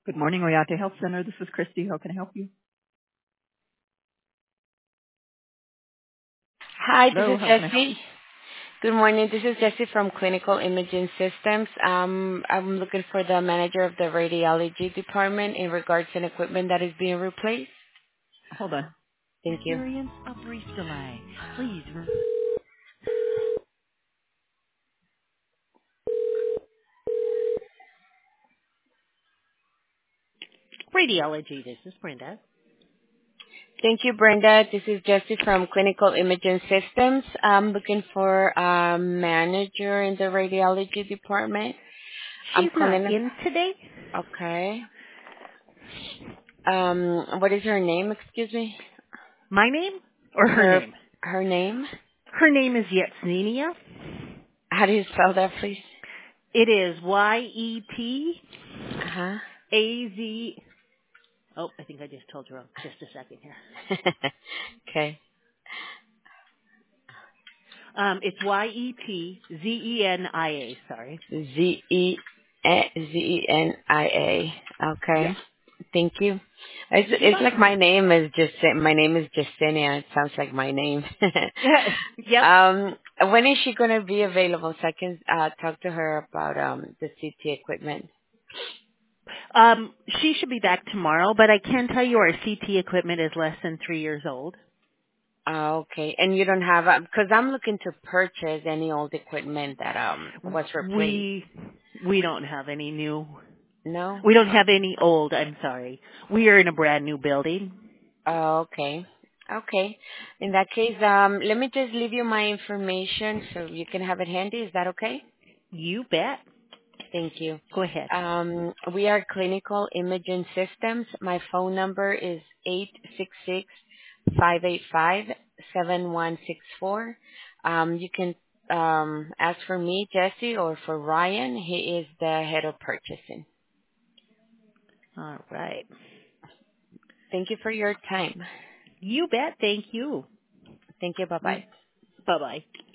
Good morning, Oyate Health Center. This is Christy. How can I help you? Hi, this Hello, is how can I help you? Jessie. Good morning. This is Jessie from Clinical Imaging Systems. I'm looking for the manager of the radiology department in regards to an equipment that is being replaced. Hold on. Thank you. Experience a brief delay. Please. Radiology, this is Brenda. Thank you, Brenda. This is Jessie from Clinical Imaging Systems. I'm looking for a manager in the radiology department. I'm She's not calling. in today. Okay. What is her name? Excuse me. My name or her Her name? her name. Her name is Yetsenia. How do you spell that, please? It is Yetazz. Uh Oh, I think I just told you wrong. Just a second here. huh. Okay. It's Yetzenia. Sorry. Zenia. Yes. Okay. Thank you. You're It's like welcome. my name is Justinian. It sounds like my name. Yep. When is she gonna be available so I can talk to her about the CT equipment? She should be back tomorrow, but I can tell you our CT equipment is less than 3 years old. Okay. And you don't have because I'm looking to purchase any old equipment that was replaced. We we don't have any new. No? We don't have any old. I'm sorry. We are in a brand new building. Oh, okay. Okay. In that case, let me just leave you my information so you can have it handy. Is that okay? You bet. Thank you. Go ahead. We are Clinical Imaging Systems. My phone number is 866-585-7164. You can ask for me, Jesse, or for Ryan. He is the head of purchasing. All right. Thank you for your time. You bet. Thank you. Thank you. Bye-bye. Bye bye.